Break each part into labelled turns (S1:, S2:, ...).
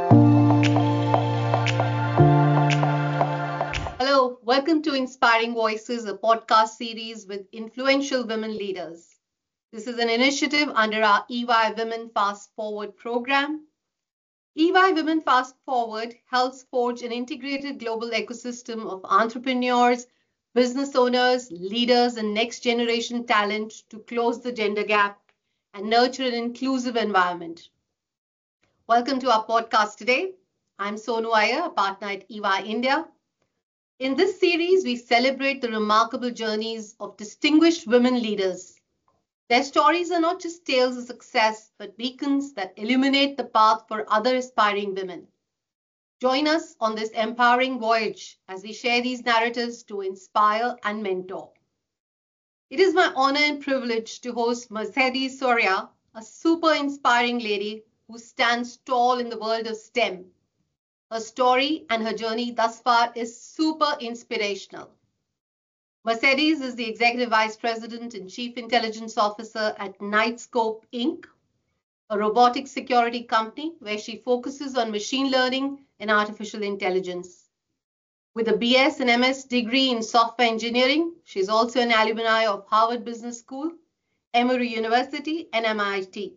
S1: Hello, welcome to Inspiring Voices, a podcast series with influential women leaders. This is an initiative under our EY Women Fast Forward program. EY Women Fast Forward helps forge an integrated global ecosystem of entrepreneurs, business owners, leaders, and next generation talent to close the gender gap and nurture an inclusive environment. Welcome to our podcast today. I'm Sonu Iyer, a partner at EY India. In this series, we celebrate the remarkable journeys of distinguished women leaders. Their stories are not just tales of success, but beacons that illuminate the path for other aspiring women. Join us on this empowering voyage as we share these narratives to inspire and mentor. It is my honor and privilege to host Mercedes Soria, a super inspiring lady who stands tall in the world of STEM. Her story and her journey thus far is super inspirational. Mercedes is the Executive Vice President and Chief Intelligence Officer at Knightscope Inc., a robotic security company where she focuses on machine learning and artificial intelligence. With a BS and MS degree in software engineering, she is also an alumni of Harvard Business School, Emory University, and MIT.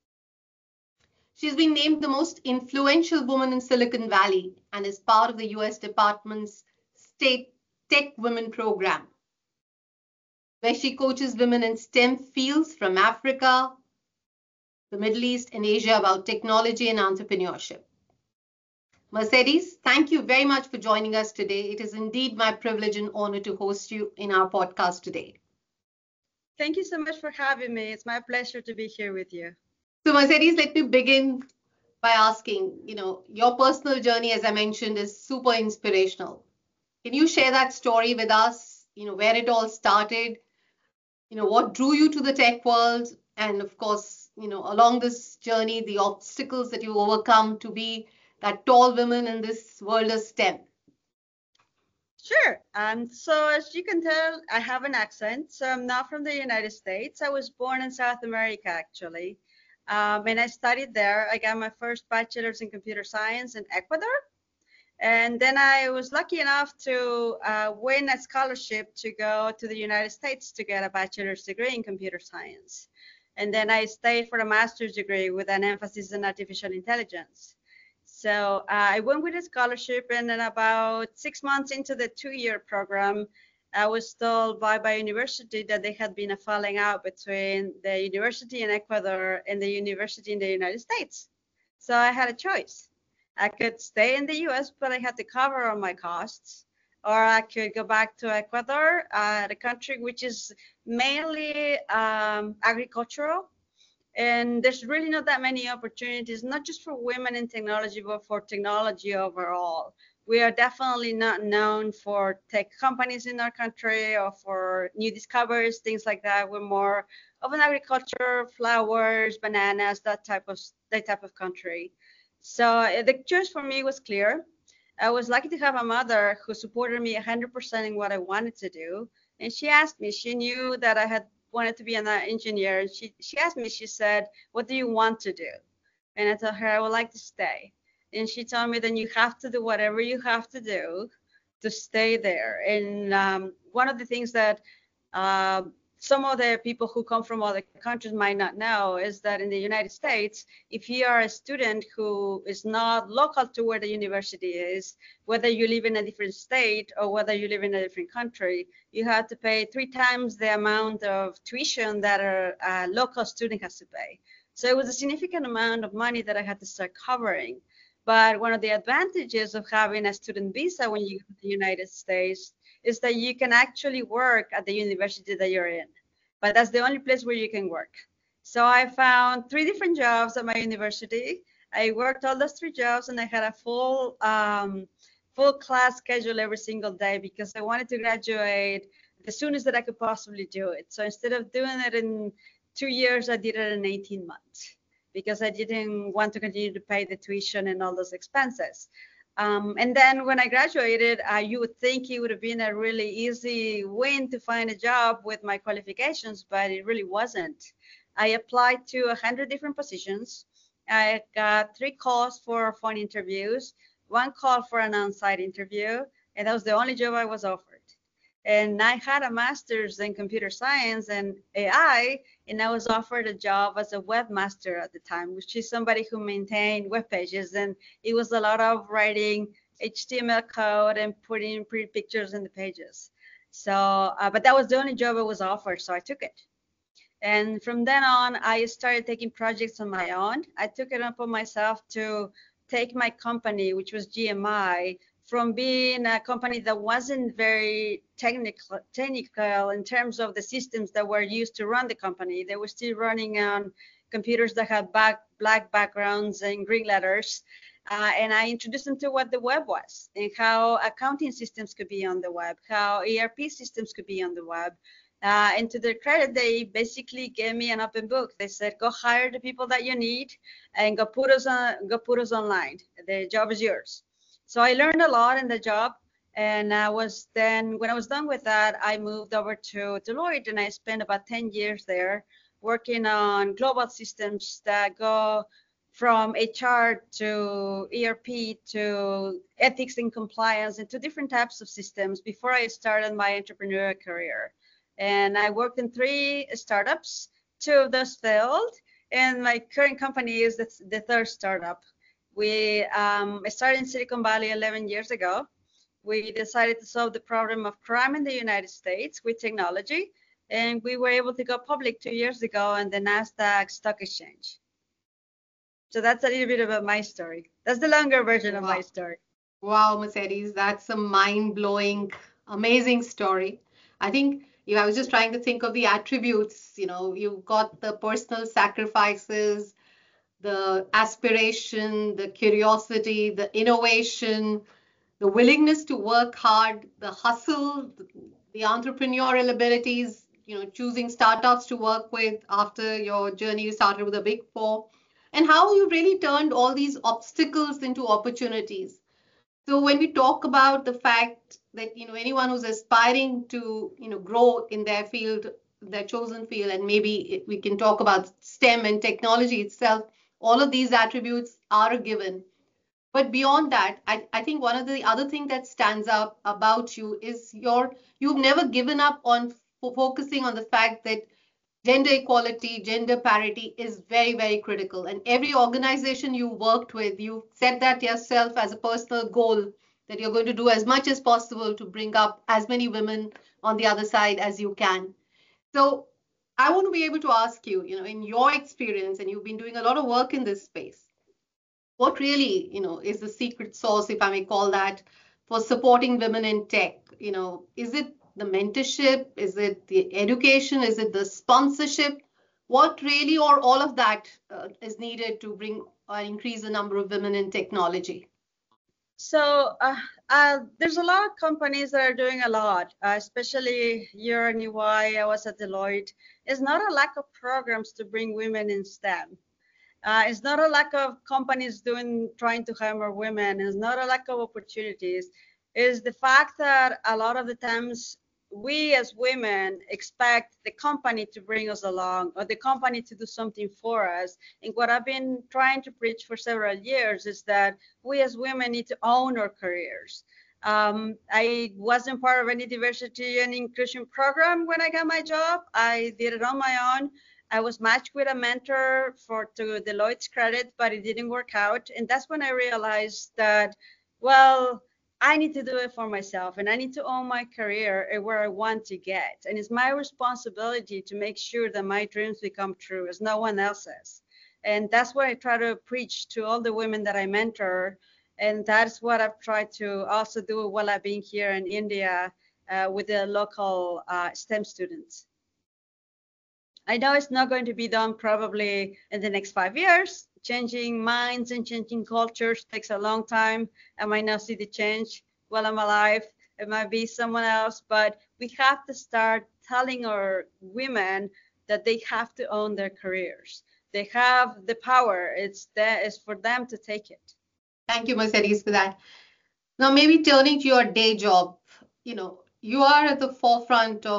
S1: She's been named the most influential woman in Silicon Valley and is part of the US Department's State Tech Women Program, where she coaches women in STEM fields from Africa, the Middle East, and Asia about technology and entrepreneurship. Mercedes, thank you very much for joining us today. It is indeed my privilege and honor to host you in our podcast today.
S2: Thank you so much for having me. It's my pleasure to be here with you.
S1: So Mercedes, let me begin by asking, your personal journey, as I mentioned, is super inspirational. Can you share that story with us, where it all started, what drew you to the tech world, and of course, along this journey, the obstacles that you overcome to be that tall woman in this world of STEM?
S2: Sure. So as you can tell, I have an accent. So I'm not from the United States. I was born in South America, actually. And I studied there. I got my first bachelor's in computer science in Ecuador. And then I was lucky enough to win a scholarship to go to the United States to get a bachelor's degree in computer science. And then I stayed for a master's degree with an emphasis in artificial intelligence. So I went with a scholarship, and then about 6 months into the 2-year program, I was told by university that there had been a falling out between the university in Ecuador and the university in the United States. So I had a choice. I could stay in the US, but I had to cover all my costs, or I could go back to Ecuador, the country which is mainly agricultural. And there's really not that many opportunities, not just for women in technology, but for technology overall. We are definitely not known for tech companies in our country or for new discoveries, things like that. We're more of an agriculture, flowers, bananas, that type of country. So the choice for me was clear. I was lucky to have a mother who supported me 100% in what I wanted to do. And she asked me, she knew that I had wanted to be an engineer. And she asked me, she said, what do you want to do? And I told her, I would like to stay. And she told me, then you have to do whatever you have to do to stay there. And one of the things that some of the people who come from other countries might not know is that in the United States, if you are a student who is not local to where the university is, whether you live in a different state or whether you live in a different country, you have to pay 3 times the amount of tuition that a local student has to pay. So it was a significant amount of money that I had to start covering. But one of the advantages of having a student visa when you go to the United States is that you can actually work at the university that you're in. But that's the only place where you can work. So I found 3 different jobs at my university. I worked all those 3 jobs, and I had a full class schedule every single day because I wanted to graduate as soon as that I could possibly do it. So instead of doing it in 2 years, I did it in 18 months. Because I didn't want to continue to pay the tuition and all those expenses. And then when I graduated, you would think it would have been a really easy win to find a job with my qualifications, but it really wasn't. I applied to 100 different positions. I got 3 calls for phone interviews, 1 call for an on-site interview, and that was the only job I was offered. And I had a master's in computer science and AI, and I was offered a job as a webmaster at the time, which is somebody who maintained web pages. And it was a lot of writing HTML code and putting pretty pictures in the pages. So, but that was the only job I was offered, so I took it. And from then on, I started taking projects on my own. I took it upon myself to take my company, which was GMI, from being a company that wasn't very technical in terms of the systems that were used to run the company. They were still running on computers that had black backgrounds and green letters. And I introduced them to what the web was and how accounting systems could be on the web, how ERP systems could be on the web. And to their credit, they basically gave me an open book. They said, go hire the people that you need and go put us online. The job is yours. So I learned a lot in the job. And when I was done with that, I moved over to Deloitte and I spent about 10 years there working on global systems that go from HR to ERP to ethics and compliance and to different types of systems before I started my entrepreneurial career. And I worked in 3 startups. 2 of those failed, and my current company is the 3rd startup. I started in Silicon Valley 11 years ago. We decided to solve the problem of crime in the United States with technology, and we were able to go public 2 years ago on the NASDAQ Stock Exchange. So that's a little bit about my story. That's the longer version of my story.
S1: Wow, Mercedes, that's a mind-blowing, amazing story. I think I was just trying to think of the attributes. You've got the personal sacrifices, the aspiration, the curiosity, the innovation, the willingness to work hard, the hustle, the entrepreneurial abilities, choosing startups to work with after your journey started with the Big Four, and how you really turned all these obstacles into opportunities. So when we talk about the fact that anyone who's aspiring to grow in their field, their chosen field, and maybe we can talk about STEM and technology itself, all of these attributes are a given. But beyond that, I think one of the other thing that stands out about you is you've never given up on focusing on the fact that gender equality, gender parity is very, very critical. And every organization you worked with, you set that yourself as a personal goal that you're going to do as much as possible to bring up as many women on the other side as you can. So I want to be able to ask you, in your experience, and you've been doing a lot of work in this space, what really, is the secret sauce, if I may call that, for supporting women in tech? Is it the mentorship? Is it the education? Is it the sponsorship? What really, or all of that, is needed to bring or increase the number of women in technology?
S2: So there's a lot of companies that are doing a lot, especially here in EY. I was at Deloitte. It's not a lack of programs to bring women in STEM. It's not a lack of companies trying to hire more women. It's not a lack of opportunities. It's the fact that a lot of the times we as women expect the company to bring us along or the company to do something for us. And what I've been trying to preach for several years is that we as women need to own our careers. I wasn't part of any diversity and inclusion program when I got my job. I did it on my own. I was matched with a mentor to Deloitte's credit, but it didn't work out. And that's when I realized that, well, I need to do it for myself and I need to own my career and where I want to get. And it's my responsibility to make sure that my dreams become true as no one else's. And that's what I try to preach to all the women that I mentor. And that's what I've tried to also do while I've been here in India with the local STEM students. I know it's not going to be done probably in the next 5 years. Changing minds and changing cultures takes a long time. I might not see the change while I'm alive. It might be someone else, but we have to start telling our women that they have to own their careers. They have the power. It's for them to take it.
S1: Thank you, Mercedes, for that. Now, maybe turning to your day job, you are at the forefront of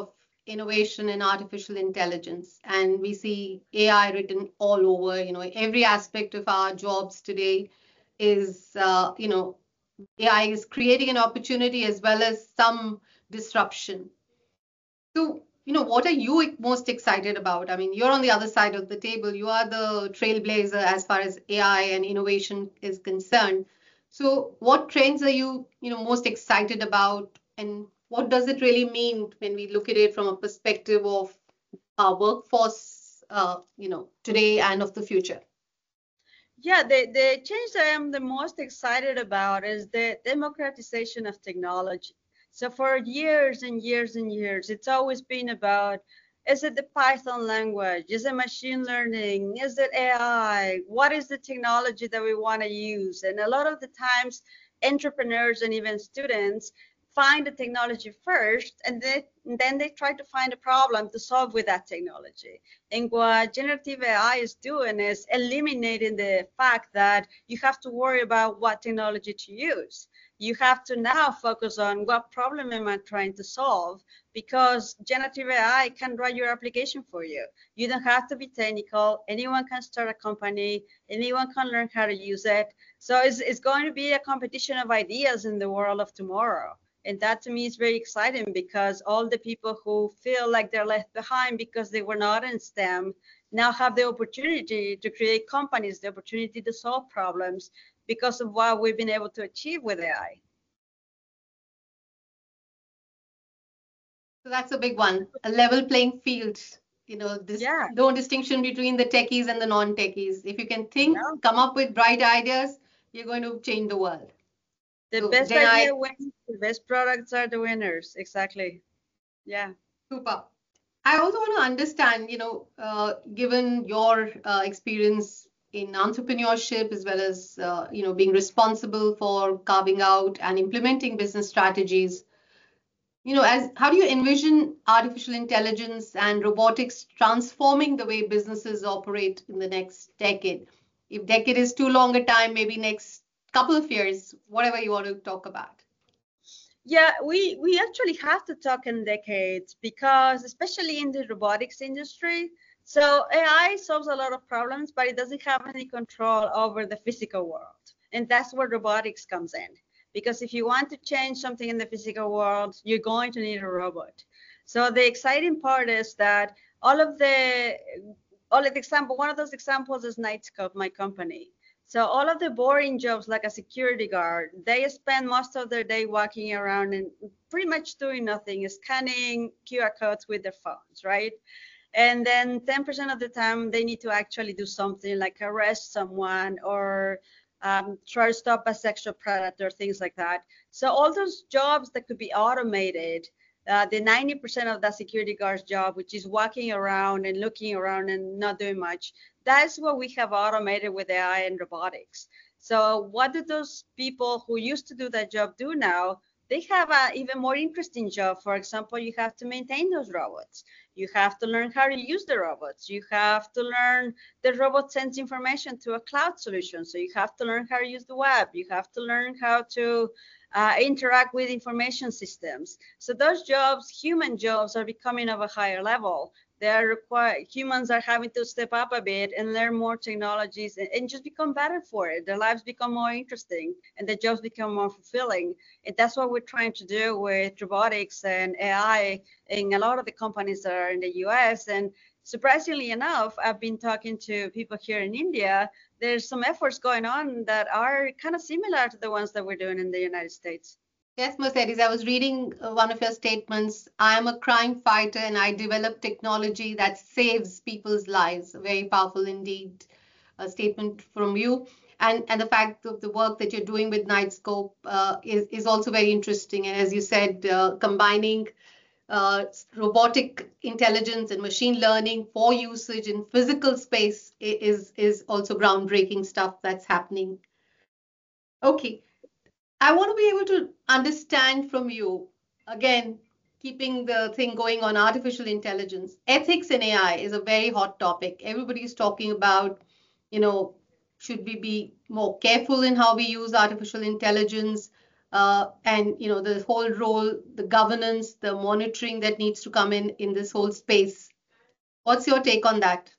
S1: innovation in artificial intelligence, and we see AI written all over. Every aspect of our jobs today is, AI is creating an opportunity as well as some disruption. So, what are you most excited about? I mean, you're on the other side of the table. You are the trailblazer as far as AI and innovation is concerned. So, what trends are you, most excited about, and what does it really mean when we look at it from a perspective of our workforce, today and of the future?
S2: Yeah, the change that I'm the most excited about is the democratization of technology. So for years and years and years, it's always been about, is it the Python language? Is it machine learning? Is it AI? What is the technology that we want to use? And a lot of the times, entrepreneurs and even students find the technology first, and then they try to find a problem to solve with that technology. And what generative AI is doing is eliminating the fact that you have to worry about what technology to use. You have to now focus on what problem am I trying to solve, because generative AI can write your application for you. You don't have to be technical. Anyone can start a company. Anyone can learn how to use it. So it's going to be a competition of ideas in the world of tomorrow. And that to me is very exciting, because all the people who feel like they're left behind because they were not in STEM now have the opportunity to create companies, the opportunity to solve problems because of what we've been able to achieve with AI.
S1: So that's a big one, a level playing field. This
S2: Yeah,
S1: no distinction between the techies and the non-techies. If you can think,
S2: yeah.
S1: come up with bright ideas, you're going to change the world.
S2: The
S1: So
S2: best
S1: then
S2: idea wins. The best products are the winners. Exactly. Yeah.
S1: super. I also want to understand, given your experience in entrepreneurship as well as, being responsible for carving out and implementing business strategies, as how do you envision artificial intelligence and robotics transforming the way businesses operate in the next decade? If decade is too long a time, maybe next couple of years, whatever you want to talk about.
S2: Yeah, we actually have to talk in decades, because especially in the robotics industry, so AI solves a lot of problems, but it doesn't have any control over the physical world. And that's where robotics comes in. Because if you want to change something in the physical world, you're going to need a robot. So the exciting part is that all of the example, one of those examples is Nightscope, my company. So all of the boring jobs like a security guard, they spend most of their day walking around and pretty much doing nothing, scanning QR codes with their phones, right? And then 10% of the time they need to actually do something like arrest someone or try to stop a sexual predator, things like that. So all those jobs that could be automated, the 90% of that security guard's job, which is walking around and looking around and not doing much, that's what we have automated with AI and robotics. So what do those people who used to do that job do now? They have an even more interesting job. For example, you have to maintain those robots. You have to learn how to use the robots. You have to learn the robot sends information to a cloud solution. So you have to learn how to use the web. You have to learn how to interact with information systems. So those jobs, human jobs, are becoming of a higher level. Humans are having to step up a bit and learn more technologies and just become better for it. Their lives become more interesting and the jobs become more fulfilling. And that's what we're trying to do with robotics and AI in a lot of the companies that are in the US. And surprisingly enough, I've been talking to people here in India. There's some efforts going on that are kind of similar to the ones that we're doing in the United States.
S1: Yes, Mercedes, I was reading one of your statements. I am a crime fighter and I develop technology that saves people's lives. A very powerful indeed, a statement from you. And the fact of the work that you're doing with Nightscope is also very interesting. And as you said, combining robotic intelligence and machine learning for usage in physical space is also groundbreaking stuff that's happening. Okay. I want to be able to understand from you, again, keeping the thing going on artificial intelligence. Ethics in AI is a very hot topic. Everybody is talking about, you know, should we be more careful in how we use artificial intelligence? and the whole role, the governance, the monitoring that needs to come in this whole space. What's your take on that?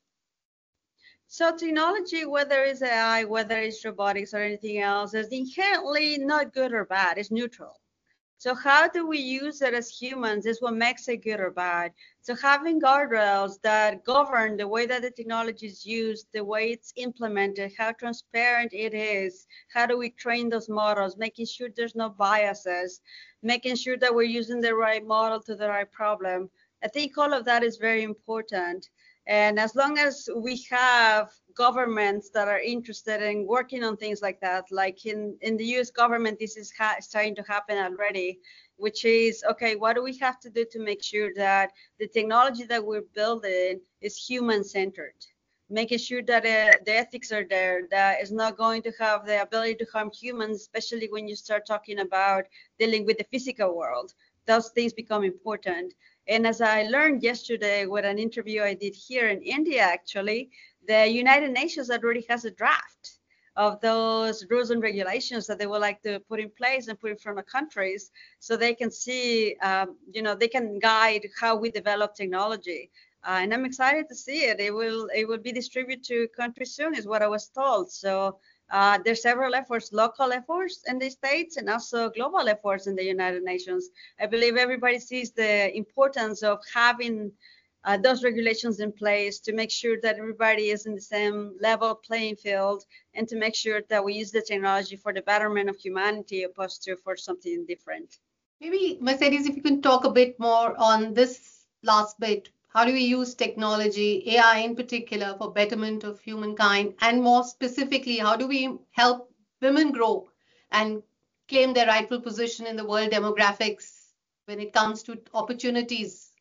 S2: So technology, whether it's AI, whether it's robotics or anything else, is inherently not good or bad. It's neutral. So how do we use it as humans is what makes it good or bad. So having guardrails that govern the way that the technology is used, the way it's implemented, how transparent it is, how do we train those models, making sure there's no biases, making sure that we're using the right model to the right problem. I think all of that is very important. And as long as we have governments that are interested in working on things like that, like in the US government, this is starting to happen already, which is, okay, what do we have to do to make sure that the technology that we're building is human-centered? Making sure that the ethics are there, that it's not going to have the ability to harm humans, especially when you start talking about dealing with the physical world. Those things become important. And as I learned yesterday with an interview I did here in India, actually, the United Nations already has a draft of those rules and regulations that they would like to put in place and put in front of countries so they can see, they can guide how we develop technology. And I'm excited to see it. It will be distributed to countries soon, is what I was told. So there's several efforts, local efforts in the States and also global efforts in the United Nations. I believe everybody sees the importance of having those regulations in place to make sure that everybody is in the same level playing field and to make sure that we use the technology for the betterment of humanity opposed to for something different.
S1: Maybe, Mercedes, if you can talk a bit more on this last bit. How do we use technology, AI in particular, for betterment of humankind? And more specifically, how do we help women grow and claim their rightful position in the world demographics when it comes to opportunities?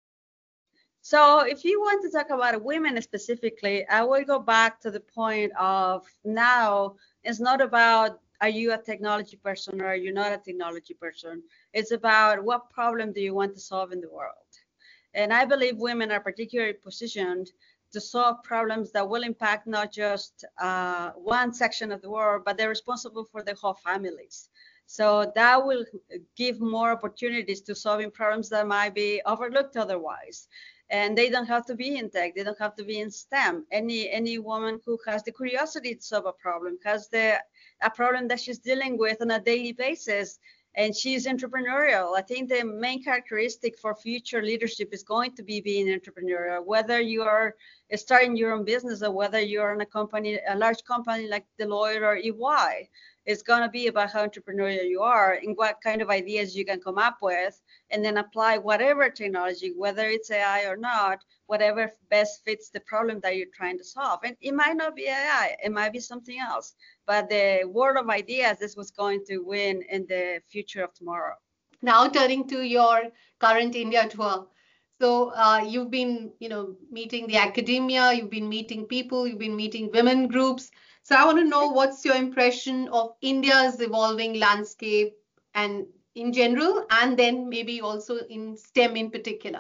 S2: So if you want to talk about women specifically, I will go back to the point of now it's not about are you a technology person or are you not a technology person? It's about what problem do you want to solve in the world? And I believe women are particularly positioned to solve problems that will impact not just one section of the world, but they're responsible for the whole families. So that will give more opportunities to solving problems that might be overlooked otherwise. And they don't have to be in tech, they don't have to be in STEM. Any woman who has the curiosity to solve a problem, has a problem that she's dealing with on a daily basis, and she's entrepreneurial. I think the main characteristic for future leadership is going to be being entrepreneurial, whether you are starting your own business or whether you're in a large company like Deloitte or EY. It's going to be about how entrepreneurial you are and what kind of ideas you can come up with, and then apply whatever technology, whether it's AI or not, whatever best fits the problem that you're trying to solve. And it might not be AI, it might be something else. But the world of ideas is what's going to win in the future of tomorrow.
S1: Now turning to your current India tour. So you've been, meeting the academia, you've been meeting people, you've been meeting women groups. So I want to know what's your impression of India's evolving landscape and in general, and then maybe also in STEM in particular.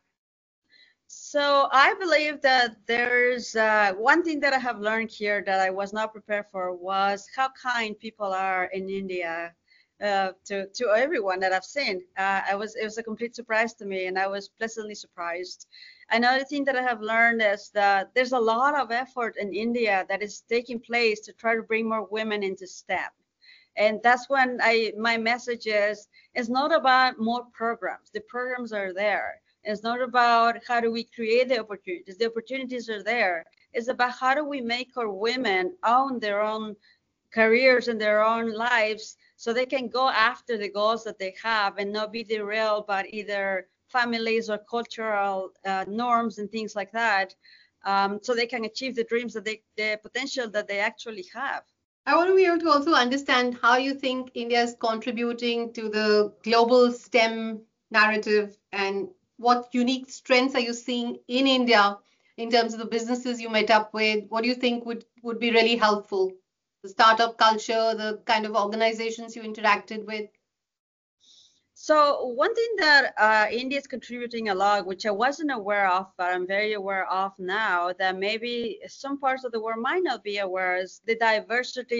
S2: So I believe that there's one thing that I have learned here that I was not prepared for was how kind people are in India to everyone that I've seen. It was a complete surprise to me, and I was pleasantly surprised. Another thing that I have learned is that there's a lot of effort in India that is taking place to try to bring more women into STEM. And that's when my message is, it's not about more programs. The programs are there. It's not about how do we create the opportunities. The opportunities are there. It's about how do we make our women own their own careers and their own lives so they can go after the goals that they have and not be derailed by either families or cultural norms and things like that, so they can achieve the dreams the potential that they actually have.
S1: I want to be able to also understand how you think India is contributing to the global STEM narrative, and what unique strengths are you seeing in India in terms of the businesses you met up with? What do you think would be really helpful? The startup culture, the kind of organizations you interacted with?
S2: So one thing that India is contributing a lot, which I wasn't aware of, but I'm very aware of now, that maybe some parts of the world might not be aware, is the diversity of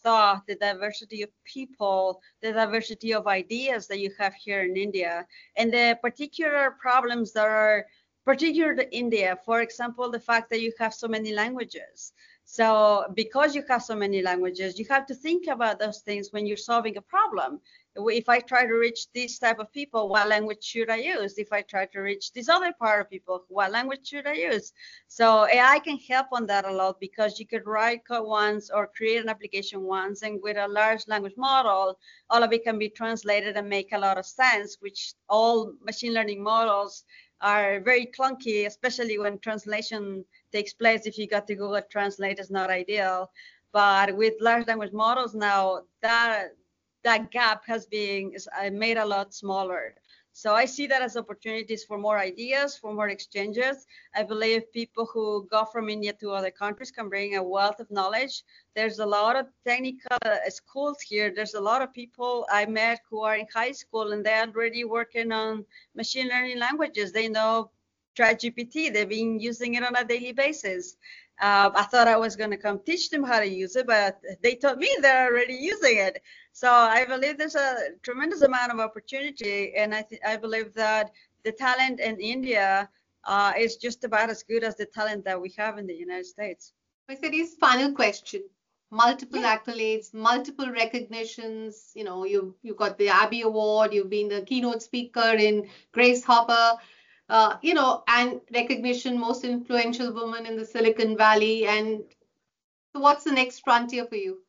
S2: thought, the diversity of people, the diversity of ideas that you have here in India, and the particular problems that are particular to India. For example, the fact that you have so many languages. So because you have so many languages, you have to think about those things when you're solving a problem. If I try to reach this type of people, what language should I use? If I try to reach this other part of people, what language should I use? So AI can help on that a lot, because you could write code once or create an application once, and with a large language model, all of it can be translated and make a lot of sense, which all machine learning models are very clunky, especially when translation takes place. If you got to Google Translate, it's not ideal. But with large language models now, that gap has been made a lot smaller. So I see that as opportunities for more ideas, for more exchanges. I believe people who go from India to other countries can bring a wealth of knowledge. There's a lot of technical schools here. There's a lot of people I met who are in high school, and they're already working on machine learning languages. They know ChatGPT. They've been using it on a daily basis. I thought I was going to come teach them how to use it, but they told me they're already using it. So I believe there's a tremendous amount of opportunity, and I believe that the talent in India is just about as good as the talent that we have in the United States.
S1: Mercedes, final question. Multiple
S2: Yeah.
S1: accolades, multiple recognitions. You know, you got the Abbey Award. You've been the keynote speaker in Grace Hopper. You know, and recognition, most influential woman in the Silicon Valley. And so, what's the next frontier for you?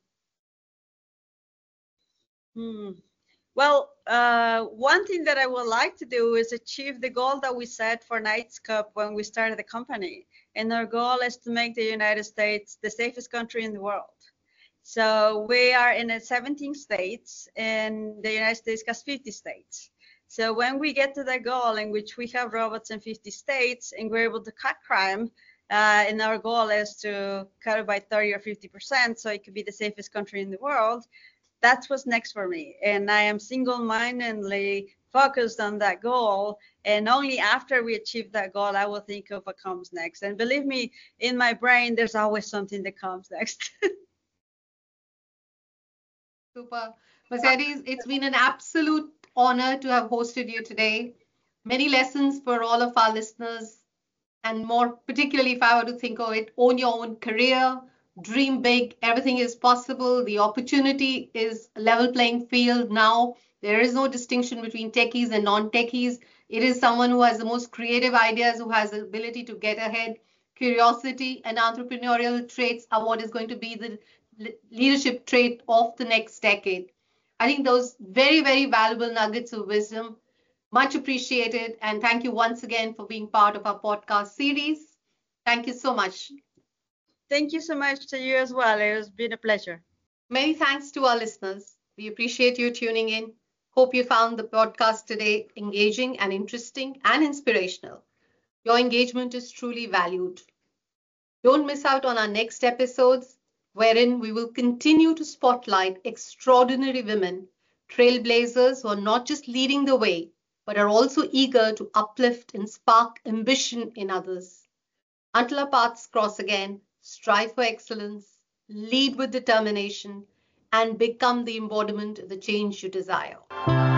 S2: Well, one thing that I would like to do is achieve the goal that we set for Knightscope when we started the company. And our goal is to make the United States the safest country in the world. So we are in 17 states, and the United States has 50 states. So when we get to that goal in which we have robots in 50 states and we're able to cut crime, and our goal is to cut it by 30 or 50%, so it could be the safest country in the world, that's what's next for me. And I am single-mindedly focused on that goal. And only after we achieve that goal, I will think of what comes next. And believe me, in my brain, there's always something that comes next.
S1: Super. Mercedes, it's been an absolute honor to have hosted you today. Many lessons for all of our listeners, and more particularly, if I were to think of it, own your own career, dream big, everything is possible. The opportunity is a level playing field now. There is no distinction between techies and non-techies. It is someone who has the most creative ideas, who has the ability to get ahead. Curiosity and entrepreneurial traits are what is going to be the leadership trait of the next decade. I think those very, very valuable nuggets of wisdom, much appreciated. And thank you once again for being part of our podcast series. Thank you so much.
S2: Thank you so much to you as well. It has been a pleasure.
S1: Many thanks to our listeners. We appreciate you tuning in. Hope you found the podcast today engaging and interesting and inspirational. Your engagement is truly valued. Don't miss out on our next episodes, wherein we will continue to spotlight extraordinary women, trailblazers who are not just leading the way, but are also eager to uplift and spark ambition in others. Until our paths cross again, strive for excellence, lead with determination, and become the embodiment of the change you desire.